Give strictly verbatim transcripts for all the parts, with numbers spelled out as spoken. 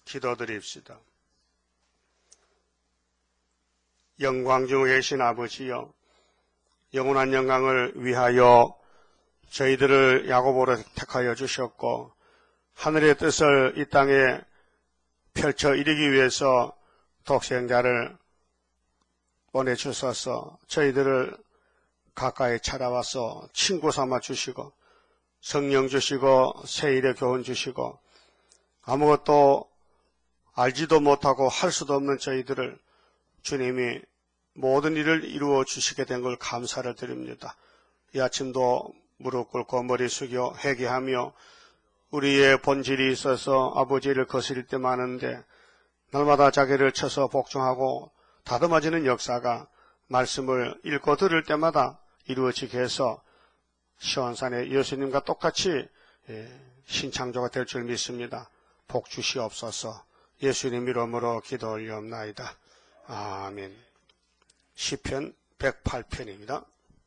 기도드립시다. 영광 중에 계신 아버지여, 영원한 영광을 위하여 저희들을 야고보로 택하여 주셨고 하늘의 뜻을 이 땅에 펼쳐 이루기 위해서 독생자를 보내주셔서 저희들을 가까이 찾아와서 친구 삼아 주시고 성령 주시고 세일의 교훈 주시고 아무것도 알지도 못하고 할 수도 없는 저희들을 주님이 모든 일을 이루어 주시게 된 걸 감사를 드립니다. 이 아침도 무릎 꿇고 머리 숙여 회개하며 우리의 본질이 있어서 아버지를 거스릴 때 많은데 날마다 자기를 쳐서 복종하고 다듬어지는 역사가 말씀을 읽고 들을 때마다 이루어지게 해서 시온산의 예수님과 똑같이 신창조가 될 줄 믿습니다. 복 주시옵소서. 예수님 이름으로 기도 올리옵나이다. 아멘. 시편 백팔 편입니다.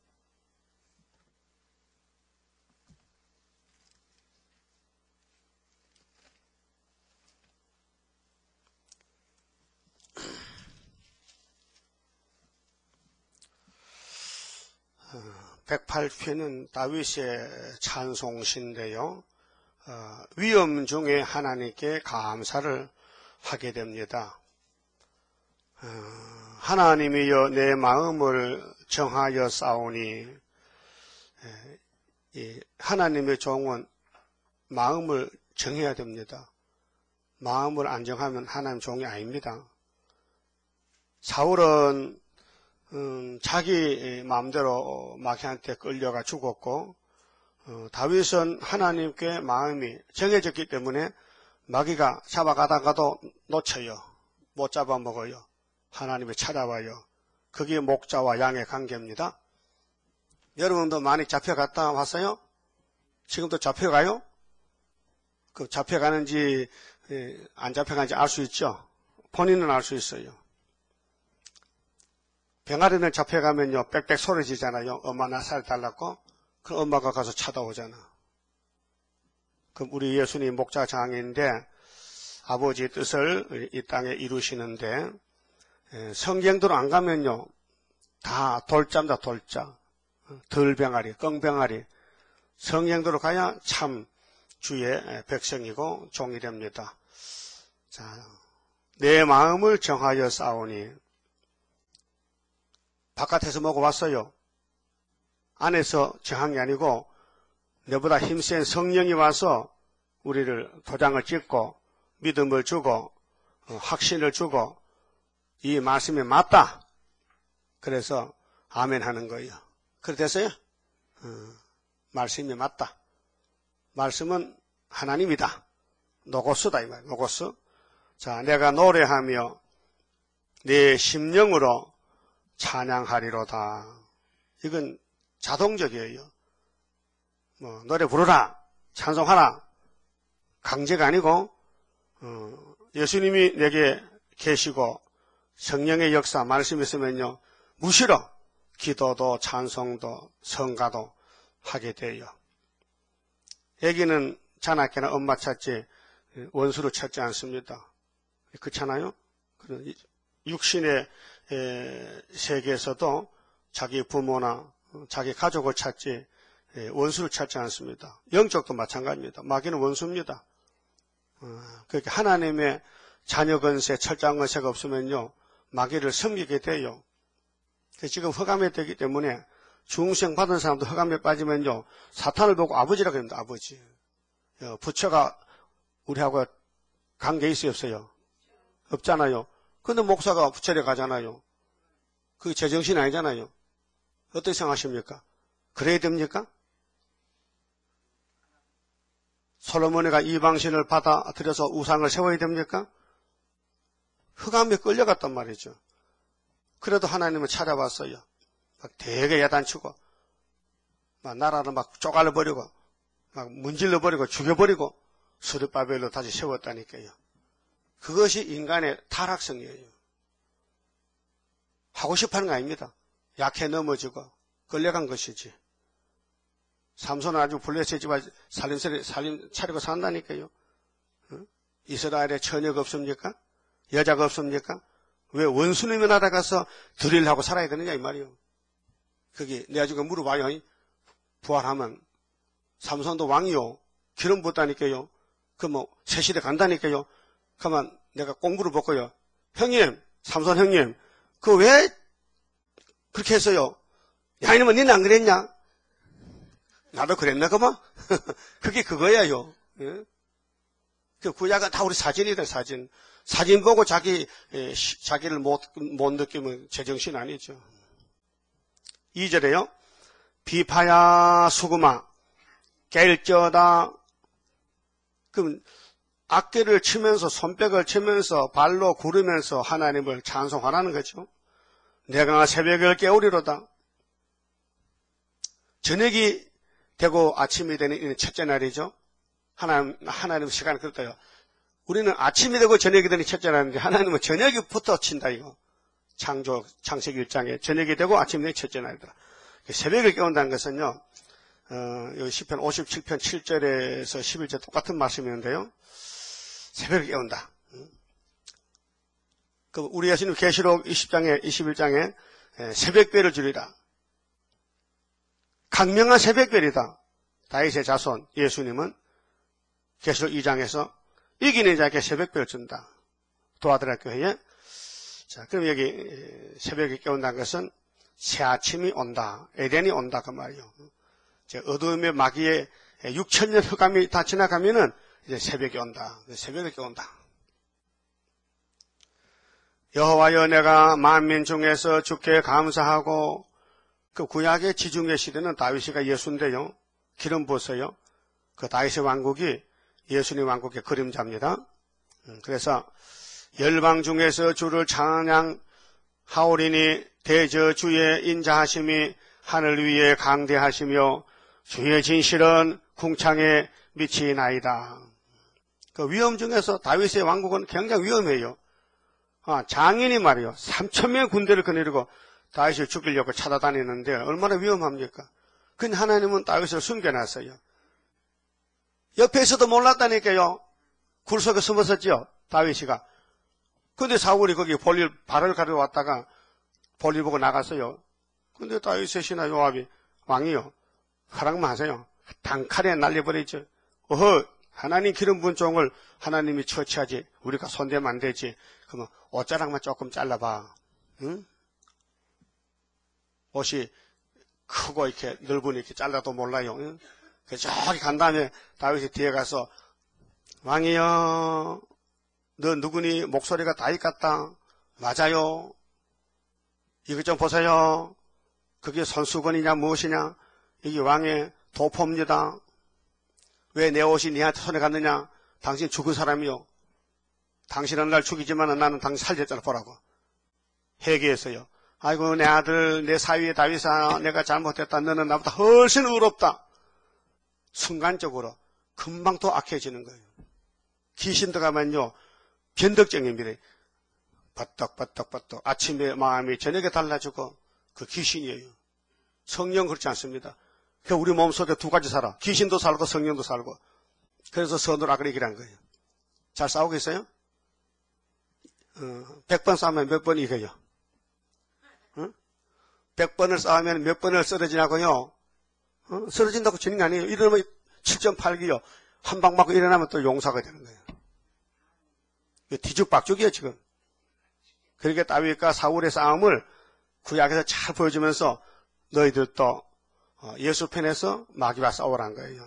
백팔 편은 다윗의 찬송시인데요. 어, 위험 중에 하나님께 감사를 하게 됩니다. 어, 하나님이여 내 마음을 정하여 싸우니, 에, 하나님의 종은 마음을 정해야 됩니다. 마음을 안 정하면 하나님 종이 아닙니다. 사울은 음, 자기 마음대로 마귀한테 끌려가 죽었고 어, 다윗은 하나님께 마음이 정해졌기 때문에 마귀가 잡아가다가도 놓쳐요. 못 잡아먹어요. 하나님이 찾아와요. 그게 목자와 양의 관계입니다. 여러분도 많이 잡혀갔다 왔어요? 지금도 잡혀가요? 그 잡혀가는지 안 잡혀가는지 알 수 있죠? 본인은 알 수 있어요. 병아리는 잡혀가면요, 빽빽 소리지잖아요. 엄마 나 살 달라고. 그럼 엄마가 가서 찾아오잖아. 그럼 우리 예수님 목자 장인데 아버지의 뜻을 이 땅에 이루시는데 성경대로 안 가면요, 다 돌자입니다. 돌자. 덜병아리, 껑병아리. 성경대로 가야 참 주의 백성이고 종이 됩니다. 자, 내 마음을 정하여 싸우니. 바깥에서 먹어왔어요. 안에서 정한 게 아니고 내보다 힘센 성령이 와서 우리를 도장을 찍고 믿음을 주고 확신을 주고 이 말씀이 맞다. 그래서 아멘 하는 거예요. 그렇게 됐어요? 어, 말씀이 맞다. 말씀은 하나님이다. 노고스다 이 말이에요. 노고스. 자, 내가 노래하며 내 심령으로 찬양하리로다. 이건 자동적이에요. 뭐 노래 부르라, 찬송하라. 강제가 아니고 어, 예수님이 내게 계시고 성령의 역사, 말씀이 있으면요, 무시로 기도도 찬송도 성가도 하게 돼요. 애기는 자나깨나 엄마 찾지 원수를 찾지 않습니다. 그렇잖아요? 육신의 세계에서도 자기 부모나 자기 가족을 찾지 원수를 찾지 않습니다. 영적도 마찬가지입니다. 마귀는 원수입니다. 그렇게 하나님의 자녀 건세, 철장 건세가 없으면요, 마귀를 섬기게 돼요. 지금 흑암에 되기 때문에 중생 받은 사람도 흑암에 빠지면요, 사탄을 보고 아버지라고 합니다. 아버지. 부처가 우리하고 관계 있어요, 없어요? 없잖아요. 근데 목사가 부처에 가잖아요. 그게 제정신 아니잖아요. 어떻게 생각하십니까? 그래야 됩니까? 솔로몬이가 이방신을 받아들여서 우상을 세워야 됩니까? 흑암에 끌려갔단 말이죠. 그래도 하나님은 찾아왔어요. 막 되게 야단치고, 막 나라를 막 쪼갈려버리고, 막 문질러버리고, 죽여버리고, 스룹바벨로 다시 세웠다니까요. 그것이 인간의 타락성이에요. 하고 싶어 하는 거 아닙니다. 약해 넘어지고 끌려간 것이지. 삼손은 아주 블레셋 집안 살림살이 살림 차리고 산다니까요. 어? 이스라엘에 처녀가 없습니까? 여자가 없습니까? 왜 원수님이 날아가서 드릴하고 살아야 되느냐 이 말이요. 그게 내가 지금 물어봐요. 부활하면 삼손도 왕이요. 기름 붓다니까요. 그 뭐 새시대 간다니까요. 그러면 내가 꼭 물어볼거요. 형님, 삼손 형님, 그 왜 그렇게 했어요? 야 이놈은 니는 안 그랬냐? 나도 그랬나 그만? 그게 그거야요. 예? 그 구약은 다 우리 사진이다 사진. 사진 보고 자기 에, 시, 자기를 못, 못 느끼면 제정신 아니죠. 이 절에요. 비파야 수구마 깰쩌다. 그럼 악기를 치면서 손뼉을 치면서 발로 구르면서 하나님을 찬송하라는 거죠. 내가 새벽을 깨우리로다. 저녁이 되고 아침이 되는 첫째 날이죠. 하나님, 하나님 시간을 그렇다요. 우리는 아침이 되고 저녁이 되는 첫째 날인데 하나님은 저녁부터 친다 이거. 창조, 창세기 일 장에 저녁이 되고 아침이 되는 첫째 날이다. 새벽을 깨운다는 것은요. 어, 여기 시편 오십칠 편 칠 절에서 십일 절 똑같은 말씀이었는데요. 새벽을 깨운다. 그 우리 예수님 계시록 이십 장에 이십일 장에 새벽별을 주리라. 강명한 새벽별이다. 다윗의 자손 예수님은 계시록 이 장에서 이기는 자에게 새벽별을 준다. 도와드라 교회에. 자, 그럼 여기 새벽에 깨운다는 것은 새 아침이 온다. 에덴이 온다 그 말이요. 어두움의 마귀의 육천 년 흑암이 다 지나가면은 이제 새벽이 온다. 새벽에 깨운다. 여호와여 내가 만민 중에서 주께 감사하고. 그 구약의 지중해 시대는 다윗이가 예수인데요. 기름 부었어요. 그 다윗의 왕국이 예수님 왕국의 그림자입니다. 그래서 열방 중에서 주를 찬양하오리니 대저 주의 인자하심이 하늘 위에 강대하시며 주의 진실은 궁창에 미치나이다. 그 위험 중에서 다윗의 왕국은 굉장히 위험해요. 아, 장인이 말이요. 삼천 명의 군대를 거느리고 다윗을 죽이려고 찾아다니는데 얼마나 위험합니까? 근데 하나님은 다윗을 숨겨놨어요. 옆에서도 몰랐다니까요. 굴 속에 숨었었죠. 다윗이가. 근데 사울이 거기 볼일 발을 가려 왔다가 볼일 보고 나갔어요. 근데 다윗의 신하 요압이 왕이요. 허락만 하세요. 단칼에 날려버리죠. 어허, 하나님 기름 부은 종을 하나님이 처치하지. 우리가 손대면 안 되지. 그러면 옷자락만 조금 잘라봐. 응? 옷이 크고 이렇게 넓으니 이렇게 잘라도 몰라요. 응? 그래서 저기 간 다음에 다윗이 뒤에 가서 왕이여, 너 누구니? 목소리가 다윗 같다. 맞아요. 이것 좀 보세요. 그게 손수건이냐 무엇이냐? 이게 왕의 도포입니다. 왜 내 옷이 니한테 손에 갔느냐? 당신 죽은 사람이요. 당신은 날 죽이지만 나는 당신 살렸잖아 보라고. 회개했어요. 아이고 내 아들 내 사위의 다윗아 내가 잘못했다. 너는 나보다 훨씬 의롭다. 순간적으로 금방 더 악해지는 거예요. 귀신 들어가면요. 변덕증입니다. 버떡버떡버떡 아침에 마음이 저녁에 달라지고 그 귀신이에요. 성령 그렇지 않습니다. 그 우리 몸속에 두 가지 살아. 귀신도 살고 성령도 살고. 그래서 선을 악을 이기란 거예요. 잘 싸우겠어요? 어, 백 번 싸우면 몇 번 이겨요? 어? 백 번을 싸우면 몇 번을 쓰러지냐고요? 어? 쓰러진다고 지는 게 아니에요. 이러면 칠 점 팔 기요. 한 방 맞고 일어나면 또 용사가 되는 거예요. 뒤죽박죽이에요 지금. 그러니까 다윗과 사울의 싸움을 구약에서 잘 보여주면서 너희들도 예수 편에서 마귀와 싸우라는 거예요.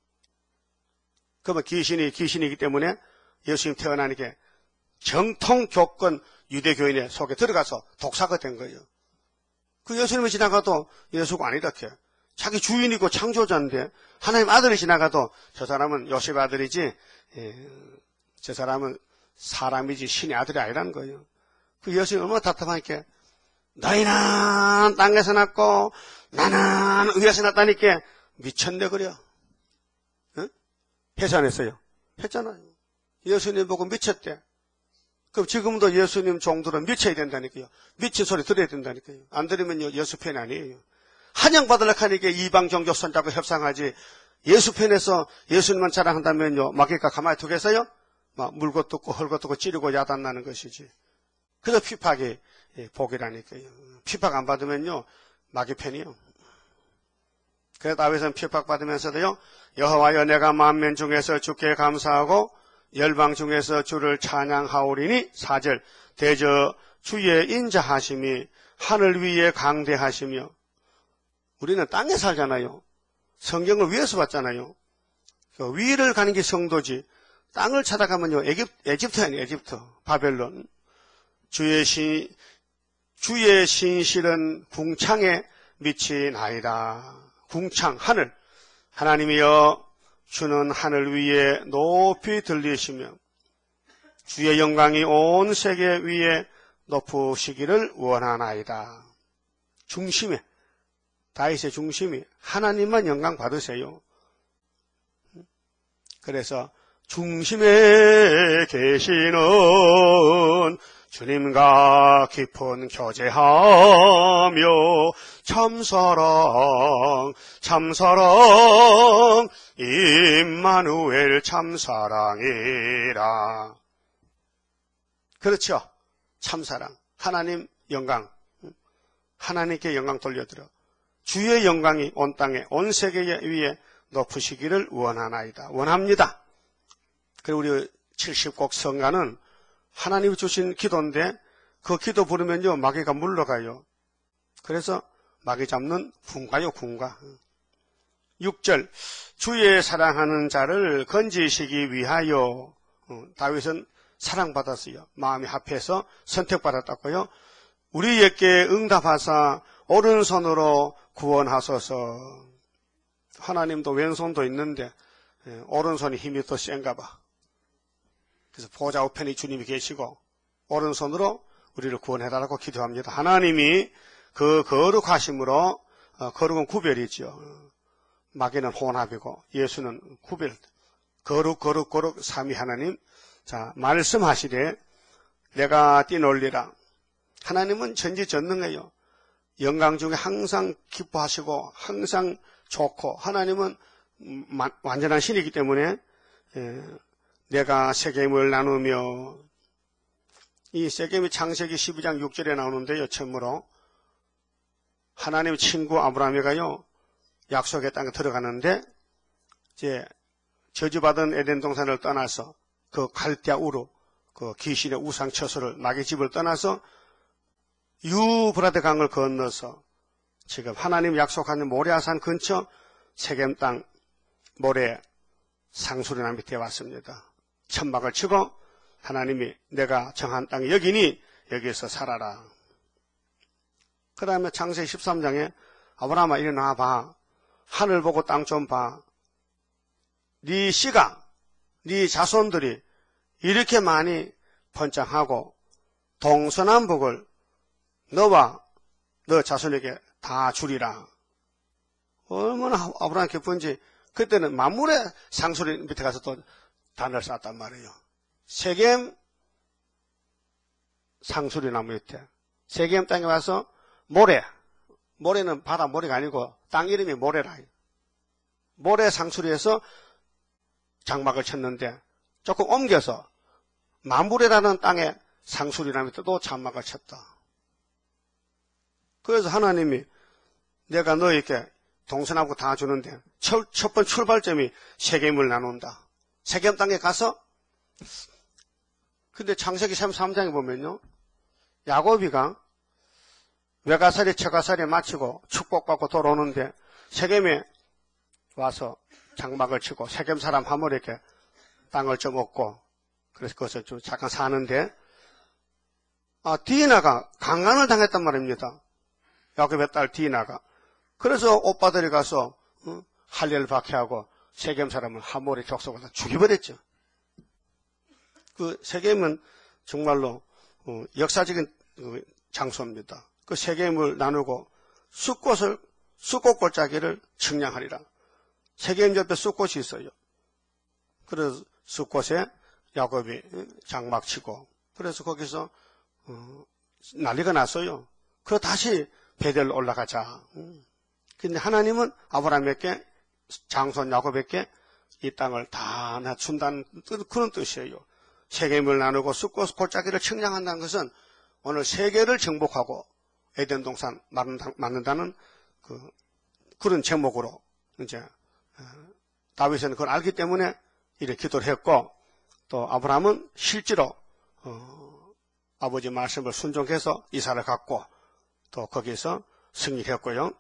그러면 귀신이 귀신이기 때문에 예수님 태어나니까 정통 교권 유대교인의 속에 들어가서 독사가 된 거예요. 그 예수님이 지나가도 예수가 아니다. 자기 주인이고 창조자인데 하나님 아들이 지나가도 저 사람은 요셉 아들이지 예, 저 사람은 사람이지 신의 아들이 아니라는 거예요. 그 예수님이 얼마나 답답하니까 너희는 땅에서 났고 나는 위에서 났다니까 미쳤네 그려. 응? 해서 안 했어요? 했잖아요. 예수님 보고 미쳤대. 그럼 지금도 예수님 종들은 미쳐야 된다니까요. 미친 소리 들어야 된다니까요. 안 들으면요 예수 편이 아니에요. 한양 받으려고 하니까 이방 종교 손잡고 협상하지 예수 편에서 예수님만 자랑한다면요 마귀가 가만히 두겠어요? 막 물고 뜯고 헐고 뜯고 찌르고 야단나는 것이지. 그래서 피팍이 복이라니까요. 피팍 안 받으면요 마귀 편이요. 그래서 다윗은 피팍 받으면서도요, 여호와여 내가 만민 중에서 주께 감사하고 열방 중에서 주를 찬양하오리니 사 절 대저 주의 인자하심이 하늘 위에 강대하시며. 우리는 땅에 살잖아요. 성경을 위에서 봤잖아요. 위를 가는 게 성도지. 땅을 찾아가면요 에집, 에집트 아니에요. 에집트 바벨론. 주의 신 주의 신실은 궁창에 미치나이다. 궁창 하늘. 하나님이여 주는 하늘 위에 높이 들리시며 주의 영광이 온 세계 위에 높으시기를 원하나이다. 중심에, 다윗의 중심이 하나님만 영광 받으세요. 그래서 중심에 계시는 주님과 깊은 교제하며 참사랑 참사랑 임마누엘 참사랑이라. 그렇죠. 참사랑. 하나님 영광. 하나님께 영광 돌려드려. 주의 영광이 온 땅에 온 세계 위에 높으시기를 원하나이다. 원합니다. 그리고 우리 칠십 곡 성가는 하나님이 주신 기도인데 그 기도 부르면요 마귀가 물러가요. 그래서 마귀 잡는 군가요 군가. 육 절 주의 사랑하는 자를 건지시기 위하여. 어, 다윗은 사랑받았어요. 마음이 합해서 선택받았다고요. 우리에게 응답하사 오른손으로 구원하소서. 하나님도 왼손도 있는데 예, 오른손이 힘이 더 센가 봐. 그래서 보좌 우편에 주님이 계시고 오른손으로 우리를 구원해달라고 기도합니다. 하나님이 그 거룩하심으로, 어, 거룩은 구별이죠. 마귀는 혼합이고 예수는 구별. 거룩 거룩 거룩 삼위 하나님. 자, 말씀하시되 내가 뛰놀리라. 하나님은 전지전능해요. 영광 중에 항상 기뻐하시고 항상 좋고, 하나님은 완전한 신이기 때문에 예, 내가 세겜을 나누며. 이 세겜이 창세기 십이 장 육 절에 나오는데요. 처음으로 하나님 친구 아브라함이가요 약속의 땅에 들어가는데 이제 저주받은 에덴 동산을 떠나서 그 갈대아 우르, 그 귀신의 우상 처소를 마귀 집을 떠나서 유브라데 강을 건너서 지금 하나님 약속하는 모레아산 근처 세겜 땅 모래 상수리나 밑에 왔습니다. 천막을 치고 하나님이 내가 정한 땅이 여기니 여기에서 살아라. 그 다음에 창세기 십삼 장에 아브라함아 일어나 봐. 하늘 보고 땅 좀 봐. 네 씨가, 네 자손들이 이렇게 많이 번창하고 동서남북을 너와 너 자손에게 다 주리라. 얼마나 아브라함 기쁜지. 그때는 만물의 상수리 밑에 가서 또 단을 쌓았단 말이에요. 세겜 상수리 나무 밑에. 세겜 땅에 와서 모래. 모래는 바다 모래가 아니고 땅 이름이 모래라. 모래 상수리에서 장막을 쳤는데 조금 옮겨서 만물이라는 땅에 상수리 나무 밑에 또 장막을 쳤다. 그래서 하나님이 내가 너에게 동서남북 다 주는데 첫, 첫 번째 출발점이 세겜을 나눈다. 세겜 땅에 가서. 근데 창세기 삼십삼 장에 보면요 야곱이가 외가살이 처가살이 마치고 축복받고 돌아오는데 세겜에 와서 장막을 치고 세겜 사람 하물에게 땅을 좀 얻고 그래서 거기서 좀 잠깐 사는데 아 디나가 강간을 당했단 말입니다. 야곱의 딸 디나가. 그래서 오빠들이 가서 어? 할례를 박해하고 세겜 사람을 하몰의 족속에서 죽여버렸죠. 그 세겜은 정말로 어, 역사적인 어, 장소입니다. 그 세겜을 나누고 숫꽃을 숫꽃 골짜기를 측량하리라. 세겜 옆에 숫꽃이 있어요. 그래서 숫꽃에 야곱이 장막치고 그래서 거기서 어, 난리가 났어요. 그래서 다시 베델로 올라가자. 근데 하나님은 아브라함에게 장손 야곱에게 이 땅을 다 준다는 그런 뜻이에요. 세계임을 나누고 숫고 골짜기를 측량한다는 것은 오늘 세계를 정복하고 에덴 동산 만든다는 그, 그런 제목으로 이제 다윗은 그걸 알기 때문에 이렇게 기도를 했고, 또 아브라함은 실제로 어, 아버지 말씀을 순종해서 이사를 갔고 또 거기서 승리를 했고요.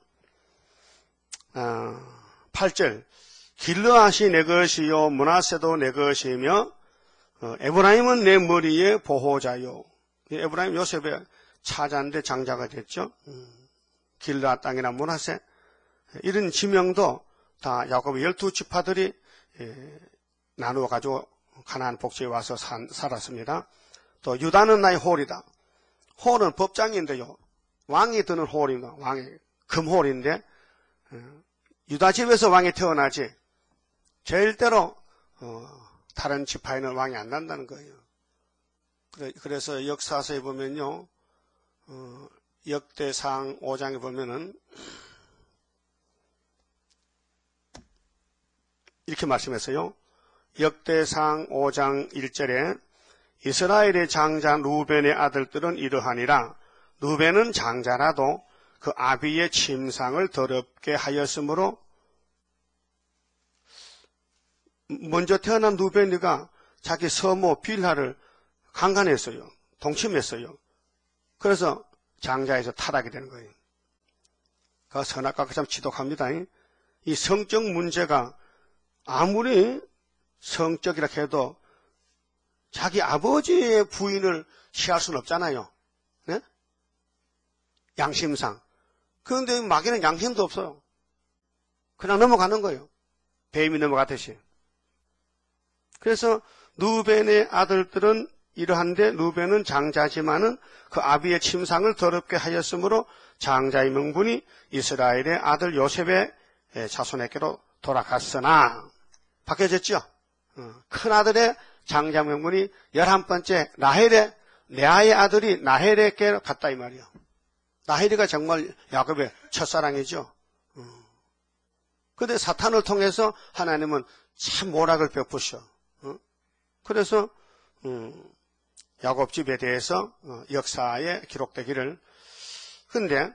어, 팔 절 길르앗이 내 것이요 므낫세도 내 것이며 어, 에브라임은 내 머리의 보호자요. 에브라임 요셉의 차자인데 장자가 됐죠. 음, 길르앗 땅이나 므낫세 이런 지명도 다 야곱의 열두 지파들이 예, 나누어 가지고 가나안 복지에 와서 산, 살았습니다. 또 유다는 나의 홀이다. 홀은 법장인데요. 왕이 드는 홀입니다. 왕이 금홀인데 어, 유다 집에서 왕이 태어나지 절대로 어, 다른 지파에는 왕이 안 난다는 거예요. 그래서 역사서에 보면요, 어, 역대상 오 장에 보면은 이렇게 말씀했어요. 역대상 오 장 일 절에 이스라엘의 장자 루벤의 아들들은 이러하니라. 루벤은 장자라도 그 아비의 침상을 더럽게 하였으므로, 먼저 태어난 루벤이가 자기 서모 빌하를 강간했어요. 동침했어요. 그래서 장자에서 타락이 되는 거예요. 그 선악과가 참 지독합니다. 이 성적 문제가 아무리 성적이라 해도 자기 아버지의 부인을 취할 수는 없잖아요. 네? 양심상. 그런데 마귀는 양심도 없어요. 그냥 넘어가는 거예요. 뱀이 넘어가듯이. 그래서 루벤의 아들들은 이러한데 루벤은 장자지만은 그 아비의 침상을 더럽게 하였으므로 장자의 명분이 이스라엘의 아들 요셉의 자손에게로 돌아갔으나, 바뀌어졌죠? 큰 아들의 장자 명분이 열한 번째 라헬의, 레아의 아들이 라헬에게 갔다 이 말이에요. 라헬이가 정말 야곱의 첫사랑이죠. 그런데 사탄을 통해서 하나님은 참 모락을 베푸셔. 그래서 야곱 집에 대해서 역사에 기록되기를. 근데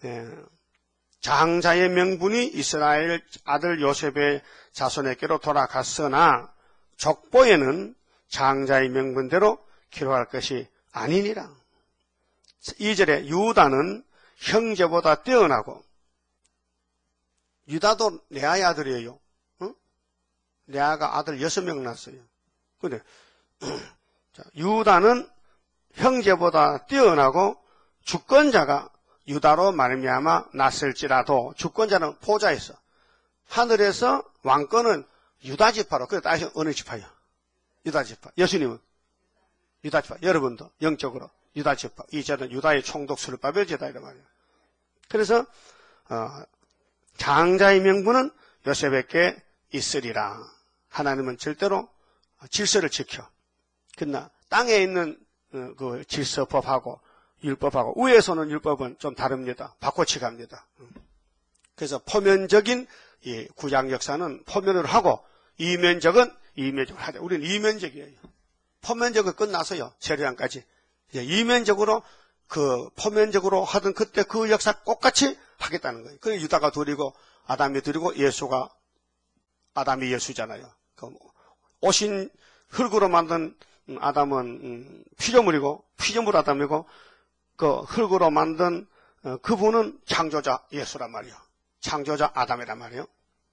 장자의 명분이 이스라엘 아들 요셉의 자손에게로 돌아갔으나 족보에는 장자의 명분대로 기록할 것이 아니니라. 이 절에 유다는 형제보다 뛰어나고, 유다도 레아의 아들이에요. 응? 레아가 아들 여섯 명 낳았어요. 근데 유다는 형제보다 뛰어나고 주권자가 유다로 말미암아 났을지라도, 주권자는 포자에서, 하늘에서 왕권은 유다 지파로. 그래 따지면 어느 지파요? 유다 지파. 예수님은 유다 지파. 여러분도 영적으로 유다 지파. 이 제는 유다의 총독 스룹바벨 제다 이란 말이에요. 그래서 어, 장자의 명분은 요셉에게 있으리라. 하나님은 절대로 질서를 지켜. 그러나 땅에 있는 어, 그 질서법하고 율법하고 위에서는 율법은 좀 다릅니다. 바꿔치 갑니다. 그래서 포면적인 이 구약 역사는 포면으로 하고 이면적은 이면적으로 하자. 우리는 이면적이에요. 포면적은 끝나서요. 세례안까지. 이면적으로 그 포면적으로 하던 그때 그 역사 똑같이 하겠다는 거예요. 그게 유다가 둘이고 아담이 둘이고 예수가, 아담이 예수잖아요. 그 오신 흙으로 만든 아담은 피조물이고 피조물 아담이고 그 흙으로 만든 그분은 창조자 예수란 말이에요. 창조자 아담이란 말이에요.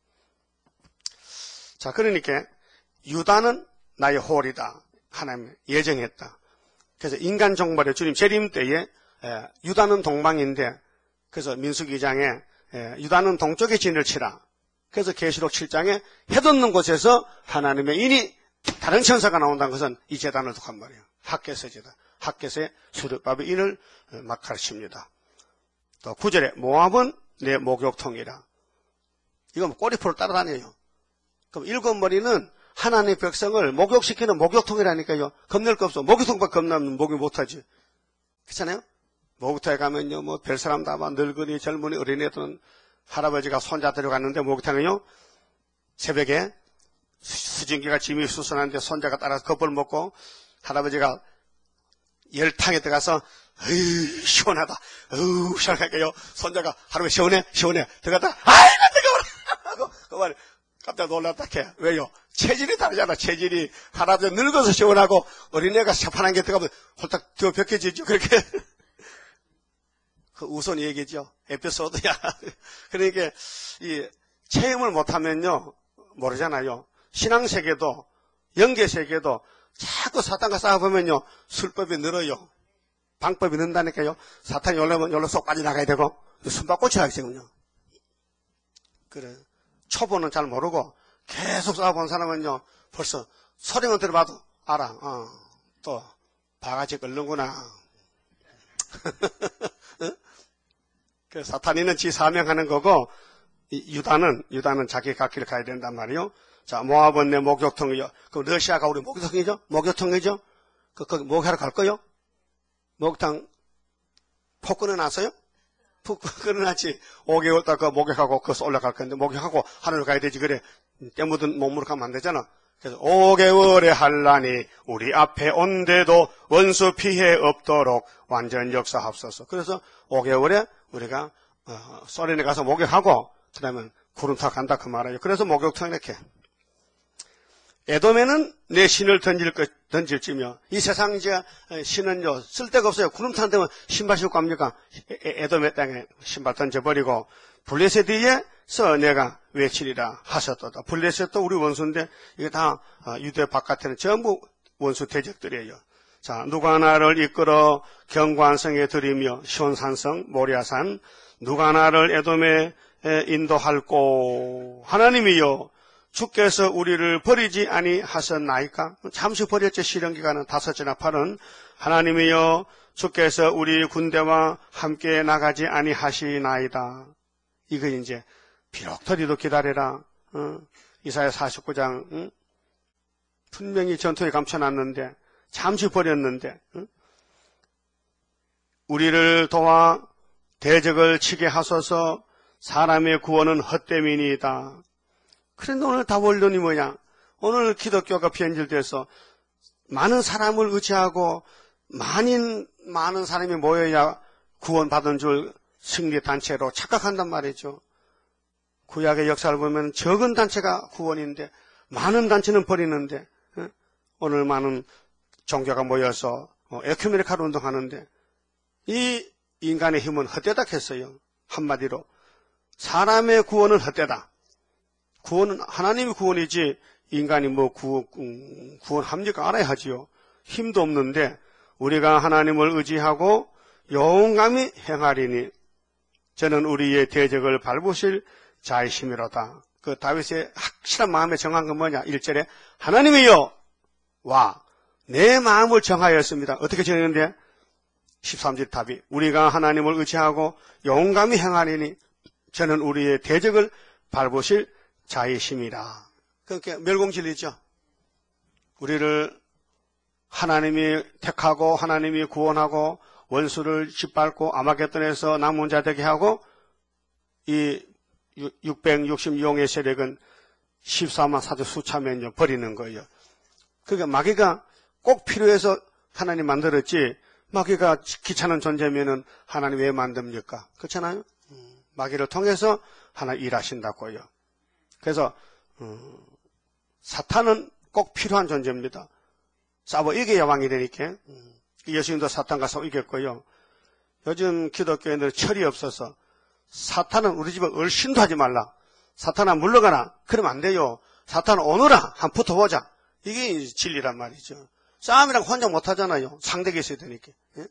자, 그러니까 유다는 나의 홀이다. 하나님 예정했다. 그래서 인간 종말의 주님 재림 때에 유다는 동방인데, 그래서 민수기 장에 유다는 동쪽에 진을 치라. 그래서 계시록 칠 장에 해돋는 곳에서 하나님의 인이 다른 천사가 나온다는 것은 이 제단을 독한 말이에요. 학개서 제단. 학개서의 수르바벨 인을 막 가르칩니다. 또 구 절에 모압은 내 목욕통이라. 이건 꼬리표를 따라다녀요. 그럼 일곱 머리는 하나님의 백성을 목욕시키는 목욕통이라니까요. 겁낼 거 없어. 목욕통밖에 겁나면 목욕 못하지. 그렇잖아요? 목욕탕에 가면요, 뭐, 별 사람 다 막 늙은이, 젊은이, 어린애들은 할아버지가 손자 데려갔는데 목욕탕은요, 새벽에 수증기가 짐이 수선한데 손자가 따라서 겁을 먹고 할아버지가 열탕에 들어가서 으이 시원하다 으우 시원하니까요 손자가 할아버지 시원해 시원해 들어갔다 아이고 뜨거워라 하고 그만 깜짝 놀랐다 캐 왜요 체질이 다르잖아 체질이 할아버지 늙어서 시원하고 어린애가 새파란 게 들어가면 홀딱 더 벗겨지죠 그렇게 그 우선 얘기죠 에피소드야 그러니까 이 체험을 못하면요 모르잖아요 신앙세계도 영계세계도 자꾸 사탄과 싸워보면요 술법이 늘어요 방법이 는다니까요. 사탄이 올라오면 여기로 쏙 빠져나가야 되고 숨바 꽂혀야 지금요. 그래. 초보는 잘 모르고 계속 싸워본 사람은요. 벌써 소리만 들어봐도 알아. 어, 또 바가지 끓는구나. 그래서 사탄이는 지 사명하는 거고 유다는 유다는 자기 갈 길을 가야 된단 말이에요. 자 모압은 내 목욕통이요. 그 러시아가 우리 목욕통이죠. 목욕통이죠. 그 거기 목욕하러 갈 거요. 목욕탕 폭 끊어놨어요? 폭 끊어놨지. 오 개월 딱 그 목욕하고 거기서 올라갈 건데 목욕하고 하늘로 가야 되지 그래. 때 묻은 몸으로 가면 안 되잖아. 그래서 오 개월의 한란이 우리 앞에 온데도 원수 피해 없도록 완전 역사합소서. 그래서 오 개월에 우리가 어, 소련에 가서 목욕하고 그 다음에 구름 타 간다 그 말이에요. 그래서 목욕탕 이렇게. 에돔에는 내 신을 던질 것, 던질지며, 이 세상 이제 신은요, 쓸데가 없어요. 구름탄 되면 신발 신고 갑니까? 에돔의 땅에 신발 던져버리고, 블레셋에서 내가 외치리라 하셨도다. 블레셋도 우리 원수인데, 이게 다 유대 바깥에는 전부 원수 대적들이에요. 자, 누가 나를 이끌어 경관성에 들이며, 시온산성, 모리아산, 누가 나를 에돔에 인도할꼬, 하나님이여, 주께서 우리를 버리지 아니하셨나이까? 잠시 버렸죠. 실현기간은 다섯째나 팔은 하나님이여 주께서 우리 군대와 함께 나가지 아니하시나이다. 이거 이제 비록 더디도 기다려라. 어? 이사야 사십구 장 응? 분명히 전투에 감춰놨는데 잠시 버렸는데 응? 우리를 도와 대적을 치게 하소서. 사람의 구원은 헛됨이니이다. 그런데 오늘 다원론이 뭐냐? 오늘 기독교가 변질돼서 많은 사람을 의지하고 많은 많은 사람이 모여야 구원받은 줄 승리단체로 착각한단 말이죠. 구약의 역사를 보면 적은 단체가 구원인데 많은 단체는 버리는데 오늘 많은 종교가 모여서 에큐메니칼 운동하는데 이 인간의 힘은 헛되다 했어요. 한마디로 사람의 구원은 헛되다. 구원은 하나님의 구원이지 인간이 뭐 구, 구원합니까? 알아야 하지요. 힘도 없는데 우리가 하나님을 의지하고 용감히 행하리니 저는 우리의 대적을 밟으실 자이심이로다. 그 다윗의 확실한 마음에 정한 건 뭐냐? 일 절에 하나님이여 와 내 마음을 정하였습니다. 어떻게 정했는데? 십삼 절 답이 우리가 하나님을 의지하고 용감히 행하리니 저는 우리의 대적을 밟으실 자이심이라. 그러니까 멸공진리죠. 우리를 하나님이 택하고 하나님이 구원하고 원수를 짓밟고 아마겟돈에서 남은 자 되게 하고 이 육백육십 용의 세력은 십사만 사도 수차면요 버리는 거예요. 그러니까 마귀가 꼭 필요해서 하나님 만들었지 마귀가 귀찮은 존재면은 하나님 왜 만듭니까? 그렇잖아요. 마귀를 통해서 하나님 일하신다고요. 그래서 음, 사탄은 꼭 필요한 존재입니다. 싸워 이겨야 왕이 되니까. 음, 예수님도 사탄과 싸워 이겼고요. 요즘 기독교인들 철이 없어서 사탄은 우리 집에 얼씬도 하지 말라. 사탄아 물러가라. 그러면 안 돼요. 사탄은 오너라. 한 붙어보자. 이게 진리란 말이죠. 싸움이랑 혼자 못하잖아요. 상대가 있어야 되니까. 예?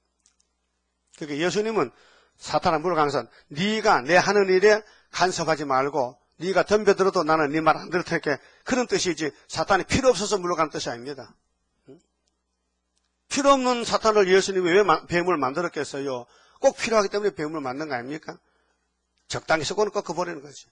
그러니까 예수님은 사탄아 물러가면서 네가 내 하는 일에 간섭하지 말고 네가 덤벼들어도 나는 네 말 안 들을 테니까 그런 뜻이지 사탄이 필요 없어서 물러가는 뜻이 아닙니다. 필요 없는 사탄을 예수님이 왜 뱀을 만들었겠어요? 꼭 필요하기 때문에 뱀을 만든 거 아닙니까? 적당히 쓰고는 꺾어버리는 거지.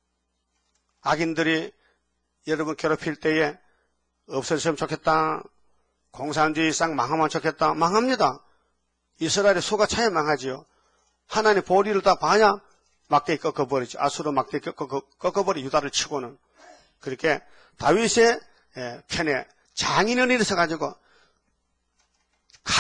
악인들이 여러분 괴롭힐 때에 없어졌으면 좋겠다. 공산주의 싹 망하면 좋겠다. 망합니다. 이스라엘의 수가 차에 망하지요. 하나님 보리를 다 봐야 막대기 꺾어버리죠. 아수르 막대기 꺾어버리 유다를 치고는. 그렇게 다윗의 편에 장인어른이 있어가지고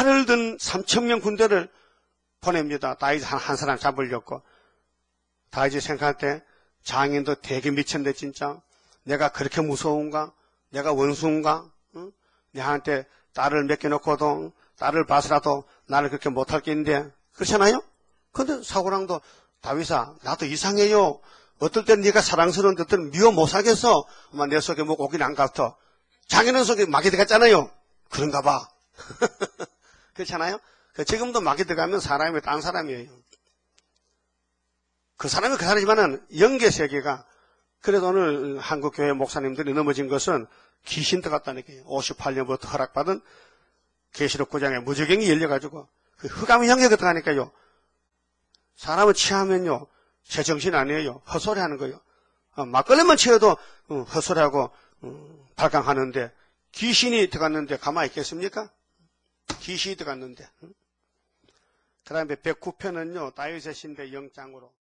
칼을 든 삼천 명 군대를 보냅니다. 다윗 한, 한 사람 잡으려고. 다윗이 생각할 때 장인도 되게 미쳤네 진짜. 내가 그렇게 무서운가? 내가 원수인가? 응? 내한테 딸을 맡겨놓고도 딸을 봐서라도 나를 그렇게 못할 게 있는데 그렇잖아요? 근데 사고랑도 다윗아 나도 이상해요. 어떨 땐 네가 사랑스러운데 어떨 땐 미워 못 살겠어. 엄마 내 속에 뭐 오긴 안 같아. 장인은 속에 마귀 들어갔잖아요. 그런가 봐. 그렇잖아요? 지금도 마귀 들어가면 사람이 딴 사람이에요. 그 사람이 그 사람이지만은 영계 세계가 그래도 오늘 한국교회 목사님들이 넘어진 것은 귀신 들어갔다는 게 오십팔 년부터 허락받은 계시록 구 장에 무저경이 열려가지고 그 흑암의 영역에 들어가니까요. 사람을 취하면요. 제정신 아니에요. 헛소리 하는 거예요. 어, 막걸리만 취해도 어, 헛소리하고 어, 발광하는데 귀신이 들어갔는데 가만히 있겠습니까? 귀신이 들어갔는데. 응? 그 다음에 백구 편은요. 다윗의 신대 영장으로